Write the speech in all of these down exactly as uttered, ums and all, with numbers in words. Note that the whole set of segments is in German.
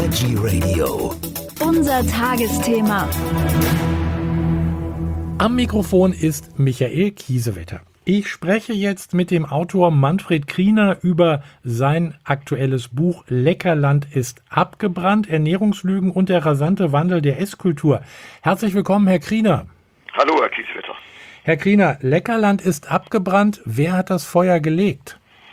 Energy Radio. Unser Tagesthema. Am Mikrofon ist Michael Kiesewetter. Ich spreche jetzt mit dem Autor Manfred Kriener über sein aktuelles Buch Leckerland ist abgebrannt, Ernährungslügen und der rasante Wandel der Esskultur. Herzlich willkommen, Herr Kriener. Hallo, Herr Kiesewetter. Herr Kriener, Leckerland ist abgebrannt. Wer hat das Feuer gelegt?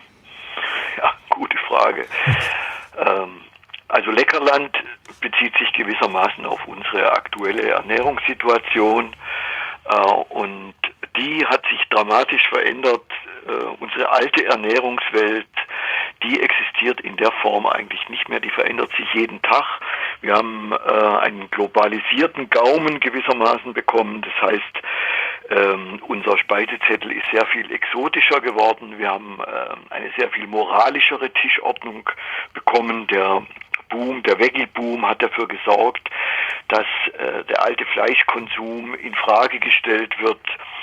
Ja, gute Frage. ähm, also Leckerland bezieht sich gewissermaßen auf unsere aktuelle Ernährungssituation äh, und die hat sich dramatisch verändert. Äh, unsere alte Ernährungswelt, die existiert in der Form eigentlich nicht mehr. Die verändert sich jeden Tag. Wir haben äh, einen globalisierten Gaumen gewissermaßen bekommen. Das heißt, ähm, unser Speisezettel ist sehr viel exotischer geworden. Wir haben äh, eine sehr viel moralischere Tischordnung bekommen. Der Boom, der Veggie-Boom hat dafür gesorgt, dass äh, der alte Fleischkonsum in Frage gestellt wird.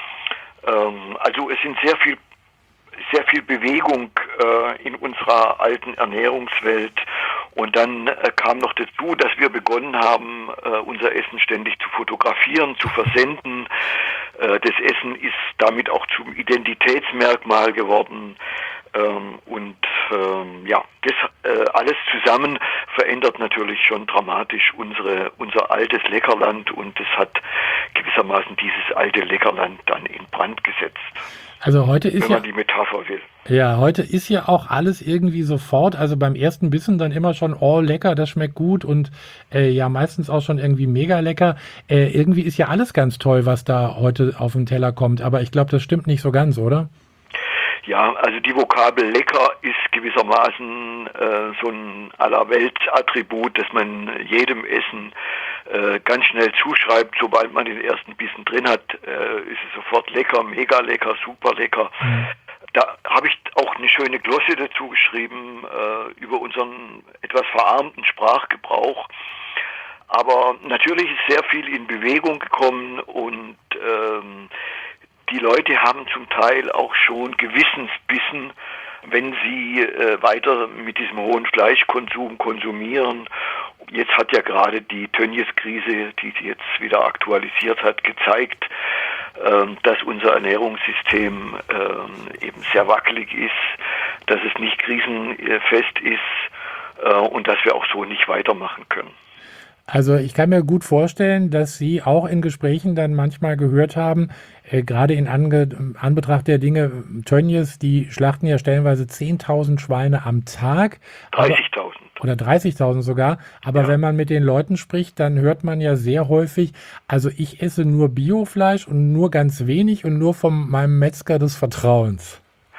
Ähm, also es sind sehr viel sehr viel Bewegung äh, in unserer alten Ernährungswelt. Und dann äh, kam noch dazu, dass wir begonnen haben, äh, unser Essen ständig zu fotografieren, zu versenden. Äh, das Essen ist damit auch zum Identitätsmerkmal geworden. Ähm, und ähm, ja, das äh, alles zusammen verändert natürlich schon dramatisch unsere unser altes Leckerland. Und es hat gewissermaßen dieses alte Leckerland dann in Brand gesetzt. Also heute ist wenn man ja, die Metapher will. Ja, heute ist ja auch alles irgendwie sofort, also beim ersten Bissen dann immer schon, oh lecker, das schmeckt gut und äh, ja meistens auch schon irgendwie mega lecker. Äh, irgendwie ist ja alles ganz toll, was da heute auf den Teller kommt, aber ich glaube, das stimmt nicht so ganz, oder? Ja, also die Vokabel lecker ist gewissermaßen äh, so ein Allerweltsattribut, das man jedem Essen äh, ganz schnell zuschreibt. Sobald man den ersten Bissen drin hat, äh, ist es sofort lecker, mega lecker, super lecker. Mhm. Da habe ich auch eine schöne Glosse dazu geschrieben äh, über unseren etwas verarmten Sprachgebrauch. Aber natürlich ist sehr viel in Bewegung gekommen und ähm, die Leute haben zum Teil auch schon Gewissensbissen, wenn sie äh, weiter mit diesem hohen Fleischkonsum konsumieren. Jetzt hat ja gerade die Tönnies-Krise, die sie jetzt wieder aktualisiert hat, gezeigt, äh, dass unser Ernährungssystem äh, eben sehr wackelig ist, dass es nicht krisenfest ist äh, und dass wir auch so nicht weitermachen können. Also ich kann mir gut vorstellen, dass Sie auch in Gesprächen dann manchmal gehört haben, äh, gerade in Ange- Anbetracht der Dinge, Tönnies, die schlachten ja stellenweise zehntausend Schweine am Tag. dreißigtausend. Oder dreißigtausend sogar. Aber ja, wenn man mit den Leuten spricht, dann hört man ja sehr häufig, also ich esse nur Biofleisch und nur ganz wenig und nur von meinem Metzger des Vertrauens.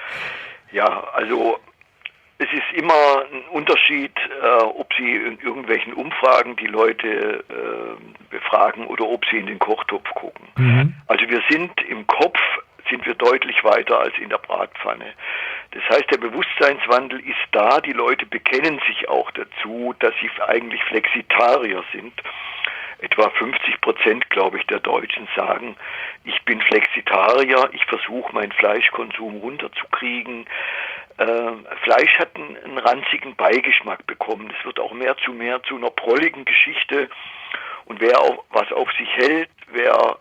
Ja, also es ist immer ein Unterschied, äh, ob Sie in irgendwelchen Umfragen die Leute äh, befragen oder ob Sie in den Kochtopf gucken. Mhm. Also wir sind im Kopf, sind wir deutlich weiter als in der Bratpfanne. Das heißt, der Bewusstseinswandel ist da, die Leute bekennen sich auch dazu, dass sie eigentlich Flexitarier sind. Etwa fünfzig Prozent, glaube ich, der Deutschen sagen, ich bin Flexitarier, ich versuche meinen Fleischkonsum runterzukriegen. Äh, Fleisch hat einen, einen ranzigen Beigeschmack bekommen. Es wird auch mehr zu mehr zu einer prolligen Geschichte. Und wer auch was auf sich hält, wer,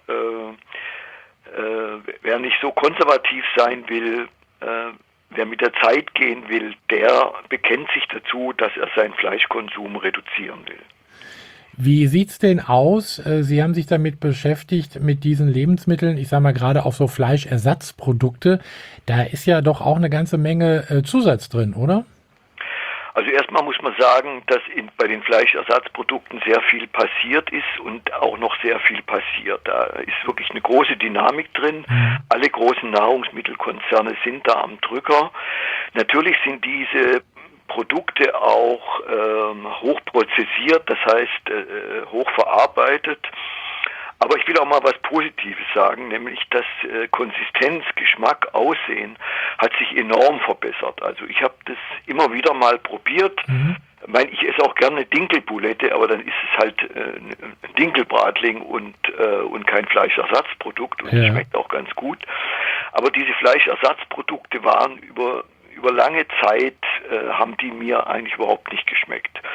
äh, äh, wer nicht so konservativ sein will, äh, wer mit der Zeit gehen will, der bekennt sich dazu, dass er seinen Fleischkonsum reduzieren will. Wie sieht's denn aus? Sie haben sich damit beschäftigt, mit diesen Lebensmitteln, ich sage mal gerade auch so Fleischersatzprodukte. Da ist ja doch auch eine ganze Menge äh, Zusatz drin, oder? Also erstmal muss man sagen, dass in, bei den Fleischersatzprodukten sehr viel passiert ist und auch noch sehr viel passiert. Da ist wirklich eine große Dynamik drin. Mhm. Alle großen Nahrungsmittelkonzerne sind da am Drücker. Natürlich sind diese Produkte auch ähm, hochprozessiert, das heißt äh, hochverarbeitet. Aber ich will auch mal was Positives sagen, nämlich dass äh, Konsistenz, Geschmack, Aussehen hat sich enorm verbessert. Also ich habe das immer wieder mal probiert. Mhm. Ich meine, ich esse auch gerne Dinkelbulette, aber dann ist es halt äh, ein Dinkelbratling und, äh, und kein Fleischersatzprodukt und es ja. schmeckt auch ganz gut. Aber diese Fleischersatzprodukte waren über über lange Zeit äh, haben die mir eigentlich überhaupt nicht geschmeckt. Und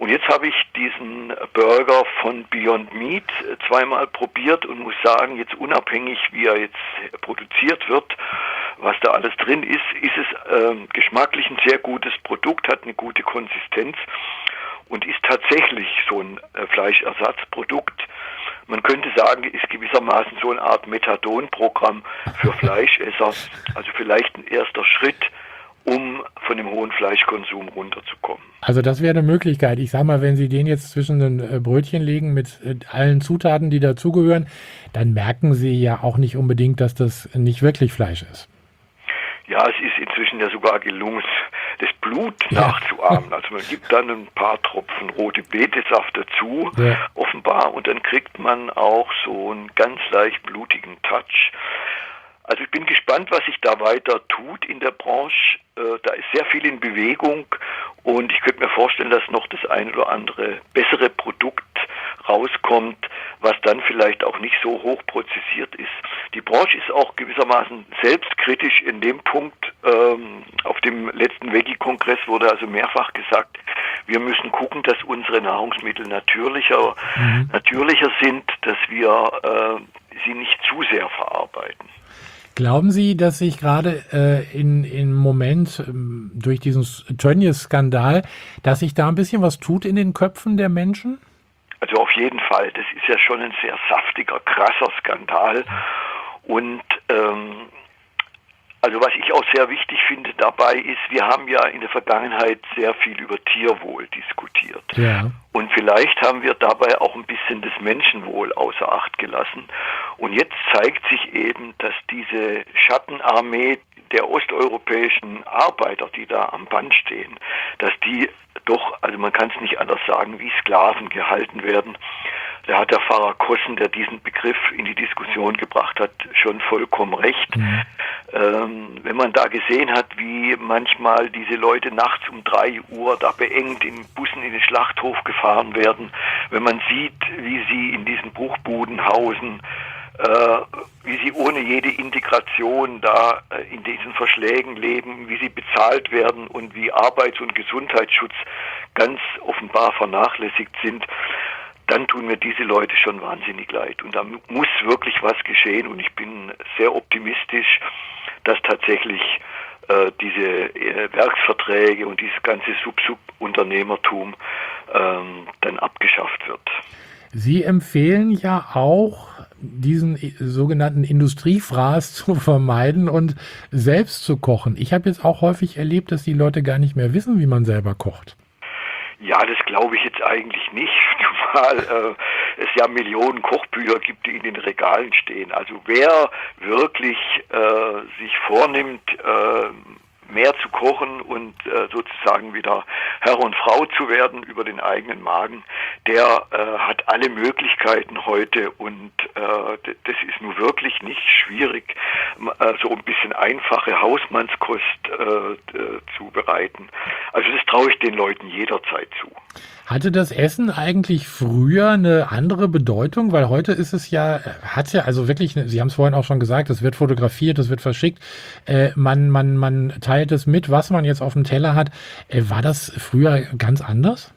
Und jetzt habe ich diesen Burger von Beyond Meat zweimal probiert und muss sagen, jetzt unabhängig, wie er jetzt produziert wird, was da alles drin ist, ist es äh, geschmacklich ein sehr gutes Produkt, hat eine gute Konsistenz und ist tatsächlich so ein äh, Fleischersatzprodukt. Man könnte sagen, ist gewissermaßen so eine Art Methadon-Programm für Fleischesser, also vielleicht ein erster Schritt, um von dem hohen Fleischkonsum runterzukommen. Also das wäre eine Möglichkeit. Ich sage mal, wenn Sie den jetzt zwischen den Brötchen legen mit allen Zutaten, die dazugehören, dann merken Sie ja auch nicht unbedingt, dass das nicht wirklich Fleisch ist. Ja, es ist inzwischen ja sogar gelungen, das Blut Ja. nachzuahmen. Also man gibt dann ein paar Tropfen rote Betesaft dazu, Ja. offenbar, und dann kriegt man auch so einen ganz leicht blutigen Touch. Also ich bin gespannt, was sich da weiter tut in der Branche. Äh, da ist sehr viel in Bewegung und ich könnte mir vorstellen, dass noch das ein oder andere bessere Produkt rauskommt, was dann vielleicht auch nicht so hoch prozessiert ist. Die Branche ist auch gewissermaßen selbstkritisch in dem Punkt. Ähm, auf dem letzten Veggie-Kongress wurde also mehrfach gesagt, wir müssen gucken, dass unsere Nahrungsmittel natürlicher, mhm. natürlicher sind, dass wir äh, sie nicht zu sehr verarbeiten. Glauben Sie, dass sich gerade äh, in im Moment ähm, durch diesen Tönnies-Skandal, dass sich da ein bisschen was tut in den Köpfen der Menschen? Also auf jeden Fall. Das ist ja schon ein sehr saftiger, krasser Skandal. Und ähm, also was ich auch sehr wichtig finde dabei ist, wir haben ja in der Vergangenheit sehr viel über Tierwohl diskutiert. Ja. Und vielleicht haben wir dabei auch ein bisschen das Menschenwohl außer Acht gelassen. Und jetzt zeigt sich eben, dass diese Schattenarmee der osteuropäischen Arbeiter, die da am Band stehen, dass die doch, also man kann es nicht anders sagen, wie Sklaven gehalten werden. Da hat der Pfarrer Kossen, der diesen Begriff in die Diskussion gebracht hat, schon vollkommen recht. Mhm. Ähm, wenn man da gesehen hat, wie manchmal diese Leute nachts um drei Uhr da beengt in Bussen in den Schlachthof gefahren werden, wenn man sieht, wie sie in diesen Bruchbuden hausen, äh, wie sie ohne jede Integration da äh, in diesen Verschlägen leben, wie sie bezahlt werden und wie Arbeits- und Gesundheitsschutz ganz offenbar vernachlässigt sind, dann tun mir diese Leute schon wahnsinnig leid. Und da muss wirklich was geschehen. Und ich bin sehr optimistisch, dass tatsächlich äh, diese äh, Werksverträge und dieses ganze Sub-Sub-Unternehmertum ähm, dann abgeschafft wird. Sie empfehlen ja auch, diesen sogenannten Industriefraß zu vermeiden und selbst zu kochen. Ich habe jetzt auch häufig erlebt, dass die Leute gar nicht mehr wissen, wie man selber kocht. Ja, das glaube ich jetzt eigentlich nicht, zumal äh, es ja Millionen Kochbücher gibt, die in den Regalen stehen. Also wer wirklich äh, sich vornimmt, äh, mehr zu kochen und äh, sozusagen wieder Herr und Frau zu werden über den eigenen Magen, der äh, hat alle Möglichkeiten heute und äh, d- das ist nun wirklich nicht schwierig, äh, so ein bisschen einfache Hausmannskost äh, d- zu bereiten. Also das traue ich den Leuten jederzeit zu. Hatte das Essen eigentlich früher eine andere Bedeutung? Weil heute ist es ja, hat ja also wirklich, Sie haben es vorhin auch schon gesagt, es wird fotografiert, es wird verschickt, äh, man, man, man teilt es mit, was man jetzt auf dem Teller hat. Äh, war das früher ganz anders?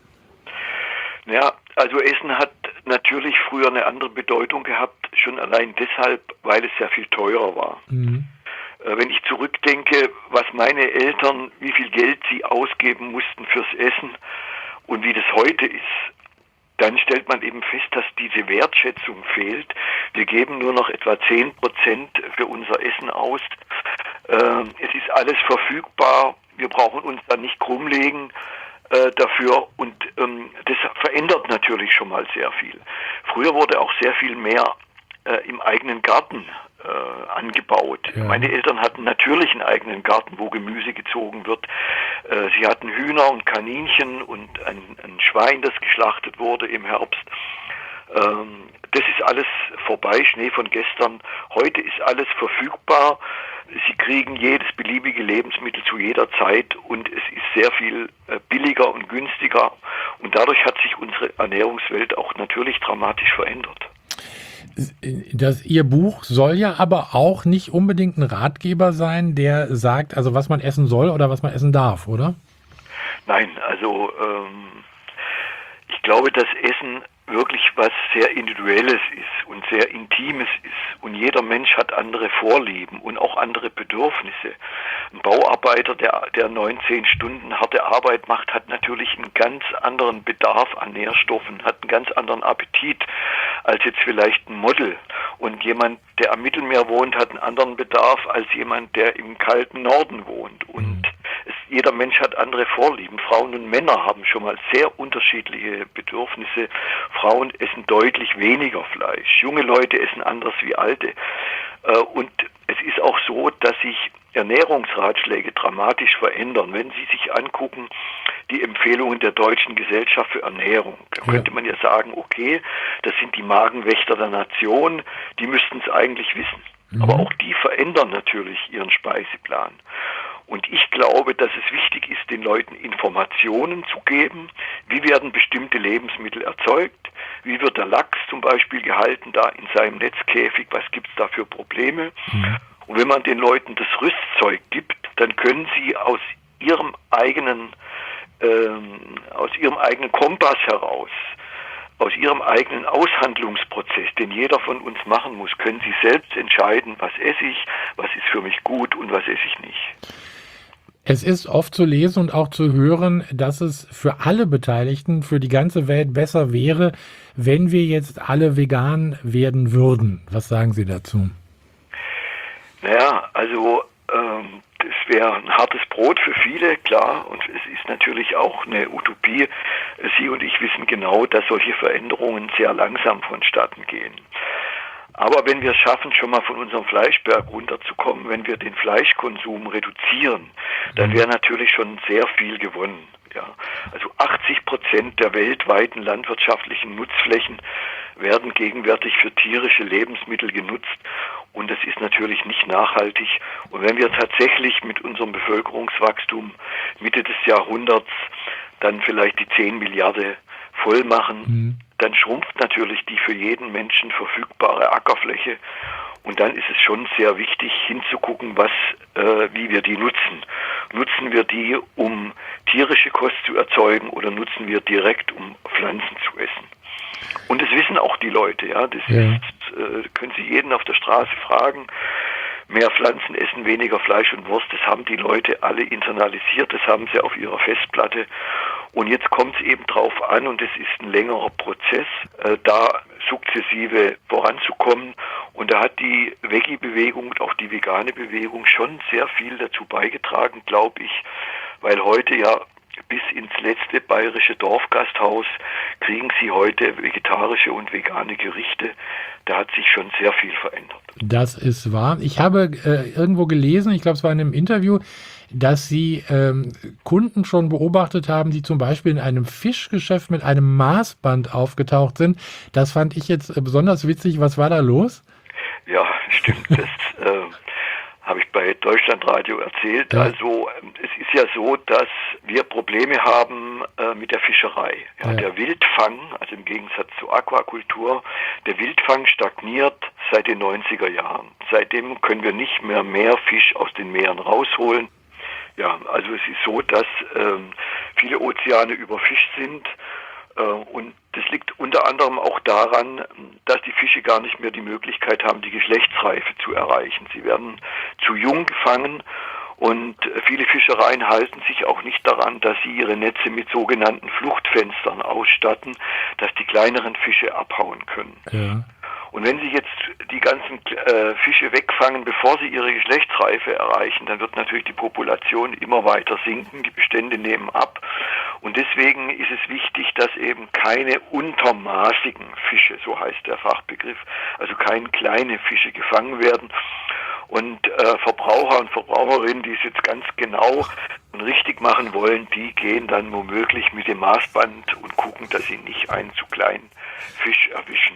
Ja, also Essen hat natürlich früher eine andere Bedeutung gehabt, schon allein deshalb, weil es sehr viel teurer war. Mhm. Äh, wenn ich zurückdenke, was meine Eltern, wie viel Geld sie ausgeben mussten fürs Essen, und wie das heute ist, dann stellt man eben fest, dass diese Wertschätzung fehlt. Wir geben nur noch etwa zehn Prozent für unser Essen aus. Äh, es ist alles verfügbar. Wir brauchen uns da nicht krumm legen äh, dafür. Und ähm, das verändert natürlich schon mal sehr viel. Früher wurde auch sehr viel mehr äh, im eigenen Garten äh, angebaut. Ja. Meine Eltern hatten natürlich einen eigenen Garten, wo Gemüse gezogen wird. Äh, sie hatten Hühner und Kaninchen und ein, ein Schwein, das geschlachtet wurde im Herbst. Ähm, das ist alles vorbei, Schnee von gestern. Heute ist alles verfügbar. Sie kriegen jedes beliebige Lebensmittel zu jeder Zeit und es ist sehr viel äh, billiger und günstiger. Und dadurch hat sich unsere Ernährungswelt auch natürlich dramatisch verändert. Das, Ihr Buch soll ja aber auch nicht unbedingt ein Ratgeber sein, der sagt, also was man essen soll oder was man essen darf, oder? Nein, also ähm, glaube, dass Essen wirklich was sehr Individuelles ist und sehr Intimes ist. Und jeder Mensch hat andere Vorlieben und auch andere Bedürfnisse. Ein Bauarbeiter, der, der neun, zehn Stunden harte Arbeit macht, hat natürlich einen ganz anderen Bedarf an Nährstoffen, hat einen ganz anderen Appetit als jetzt vielleicht ein Model. Und jemand, der am Mittelmeer wohnt, hat einen anderen Bedarf als jemand, der im kalten Norden wohnt. Und es, jeder Mensch hat andere Vorlieben. Frauen und Männer haben schon mal sehr unterschiedliche Bedürfnisse. Frauen essen deutlich weniger Fleisch. Junge Leute essen anders wie alte. Und es ist auch so, dass sich Ernährungsratschläge dramatisch verändern. Wenn Sie sich angucken, die Empfehlungen der Deutschen Gesellschaft für Ernährung, da Ja. könnte man ja sagen, okay, das sind die Magenwächter der Nation, die müssten es eigentlich wissen. Mhm. Aber auch die verändern natürlich ihren Speiseplan. Und ich glaube, dass es wichtig ist, den Leuten Informationen zu geben. Wie werden bestimmte Lebensmittel erzeugt? Wie wird der Lachs zum Beispiel gehalten da in seinem Netzkäfig? Was gibt es da für Probleme? Mhm. Und wenn man den Leuten das Rüstzeug gibt, dann können sie aus ihrem eigenen, ähm, aus ihrem eigenen Kompass heraus, aus ihrem eigenen Aushandlungsprozess, den jeder von uns machen muss, können sie selbst entscheiden, was esse ich, was ist für mich gut und was esse ich nicht. Es ist oft zu lesen und auch zu hören, dass es für alle Beteiligten, für die ganze Welt besser wäre, wenn wir jetzt alle vegan werden würden. Was sagen Sie dazu? Naja, also ähm, das wäre ein hartes Brot für viele, klar, und es ist natürlich auch eine Utopie. Sie und ich wissen genau, dass solche Veränderungen sehr langsam vonstatten gehen. Aber wenn wir es schaffen, schon mal von unserem Fleischberg runterzukommen, wenn wir den Fleischkonsum reduzieren, dann wäre natürlich schon sehr viel gewonnen. Ja, also achtzig Prozent der weltweiten landwirtschaftlichen Nutzflächen werden gegenwärtig für tierische Lebensmittel genutzt und das ist natürlich nicht nachhaltig. Und wenn wir tatsächlich mit unserem Bevölkerungswachstum Mitte des Jahrhunderts dann vielleicht die zehn Milliarden voll machen, mhm. dann schrumpft natürlich die für jeden Menschen verfügbare Ackerfläche. Und dann ist es schon sehr wichtig hinzugucken, was, äh, wie wir die nutzen. Nutzen wir die, um tierische Kost zu erzeugen oder nutzen wir direkt, um Pflanzen zu essen? Und das wissen auch die Leute, ja. Das ja. Ist, äh, können Sie jeden auf der Straße fragen. Mehr Pflanzen essen, weniger Fleisch und Wurst, das haben die Leute alle internalisiert, das haben sie auf ihrer Festplatte. Und jetzt kommt es eben drauf an, und es ist ein längerer Prozess, äh, da sukzessive voranzukommen. Und da hat die Veggie-Bewegung und auch die vegane Bewegung schon sehr viel dazu beigetragen, glaube ich, weil heute ja bis ins letzte bayerische Dorfgasthaus kriegen Sie heute vegetarische und vegane Gerichte. Da hat sich schon sehr viel verändert. Das ist wahr. Ich habe äh, irgendwo gelesen, ich glaube, es war in einem Interview, dass Sie ähm, Kunden schon beobachtet haben, die zum Beispiel in einem Fischgeschäft mit einem Maßband aufgetaucht sind. Das fand ich jetzt äh, besonders witzig. Was war da los? Ja, stimmt. Das äh, habe ich bei Deutschlandradio erzählt. Ja. Also es ist ja so, dass wir Probleme haben äh, mit der Fischerei. Ja, ja. Der Wildfang, also im Gegensatz zur Aquakultur, der Wildfang stagniert seit den neunziger Jahren. Seitdem können wir nicht mehr mehr Fisch aus den Meeren rausholen. Ja, also es ist so, dass ähm, viele Ozeane überfischt sind. Und das liegt unter anderem auch daran, dass die Fische gar nicht mehr die Möglichkeit haben, die Geschlechtsreife zu erreichen. Sie werden zu jung gefangen und viele Fischereien halten sich auch nicht daran, dass sie ihre Netze mit sogenannten Fluchtfenstern ausstatten, dass die kleineren Fische abhauen können. Ja. Und wenn Sie jetzt die ganzen äh, Fische wegfangen, bevor sie ihre Geschlechtsreife erreichen, dann wird natürlich die Population immer weiter sinken, die Bestände nehmen ab. Und deswegen ist es wichtig, dass eben keine untermaßigen Fische, so heißt der Fachbegriff, also keine kleine Fische gefangen werden. Und äh, Verbraucher und Verbraucherinnen, die es jetzt ganz genau und richtig machen wollen, die gehen dann womöglich mit dem Maßband und gucken, dass sie nicht einen zu kleinen Fisch erwischen.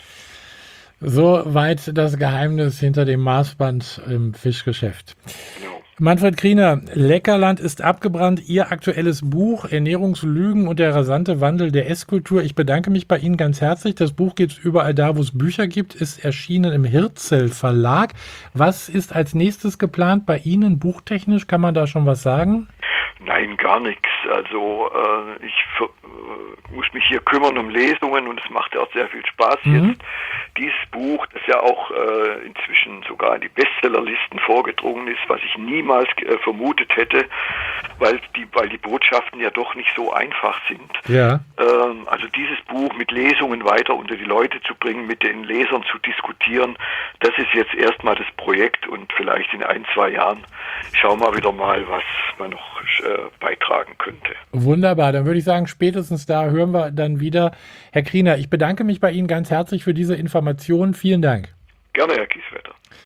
Soweit das Geheimnis hinter dem Maßband im Fischgeschäft. Genau. Manfred Kriener, Leckerland ist abgebrannt. Ihr aktuelles Buch Ernährungslügen und der rasante Wandel der Esskultur. Ich bedanke mich bei Ihnen ganz herzlich. Das Buch gibt es überall da, wo es Bücher gibt, ist erschienen im Hirzel Verlag. Was ist als nächstes geplant bei Ihnen buchtechnisch? Kann man da schon was sagen? Nein, gar nichts. Also äh, ich äh, muss muss mich hier kümmern um Lesungen und es macht ja auch sehr viel Spaß Mhm. jetzt. Dieses Buch, das ja auch äh, inzwischen sogar in die Bestsellerlisten vorgedrungen ist, was ich niemals äh, vermutet hätte, weil die, weil die Botschaften ja doch nicht so einfach sind. Ja. Ähm, also dieses Buch mit Lesungen weiter unter die Leute zu bringen, mit den Lesern zu diskutieren, das ist jetzt erstmal das Projekt und vielleicht in ein, zwei Jahren schauen wir wieder mal, was man noch äh, beitragen könnte. Wunderbar, dann würde ich sagen, spätestens da hören wir dann wieder. Herr Kriener, ich bedanke mich bei Ihnen ganz herzlich für diese Informationen. Vielen Dank. Gerne, Herr Kieswetter.